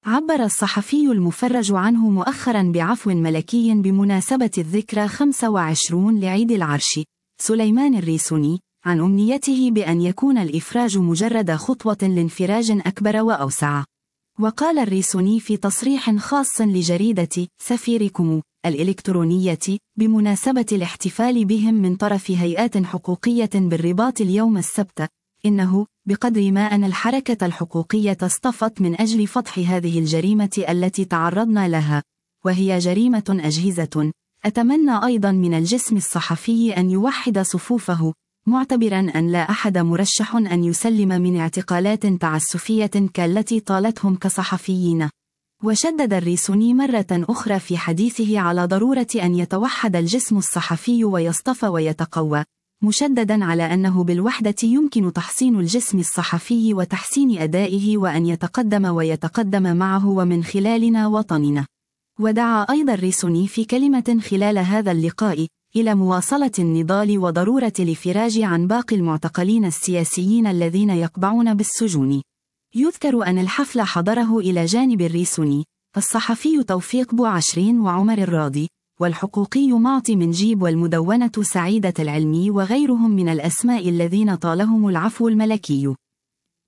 عبر الصحفي المفرج عنه مؤخرا بعفو ملكي بمناسبة الذكرى 25 لعيد العرش سليمان الريسوني عن أمنيته بأن يكون الإفراج مجرد خطوة لانفراج أكبر وأوسع. وقال الريسوني في تصريح خاص لجريدة سفيركم الإلكترونية بمناسبة الاحتفال بهم من طرف هيئات حقوقية بالرباط اليوم السبت: إنه بقدر ما أن الحركة الحقوقية اصطفت من أجل فتح هذه الجريمة التي تعرضنا لها، وهي جريمة أجهزة، أتمنى أيضا من الجسم الصحفي أن يوحد صفوفه، معتبرا أن لا أحد مرشح أن يسلم من اعتقالات تعسفية كالتي طالتهم كصحفيين. وشدد الريسوني مرة أخرى في حديثه على ضرورة أن يتوحد الجسم الصحفي ويصطفى ويتقوى، مشددا على أنه بالوحدة يمكن تحصين الجسم الصحفي وتحسين أدائه وأن يتقدم ويتقدم معه ومن خلالنا وطننا. ودعا أيضا الريسوني في كلمة خلال هذا اللقاء إلى مواصلة النضال وضرورة الإفراج عن باقي المعتقلين السياسيين الذين يقبعون بالسجون. يذكر أن الحفل حضره إلى جانب الريسوني الصحفي توفيق بوعشرين وعمر الراضي، والحقوقي معطي منجيب، والمدونة سعيدة العلمي، وغيرهم من الأسماء الذين طالهم العفو الملكي.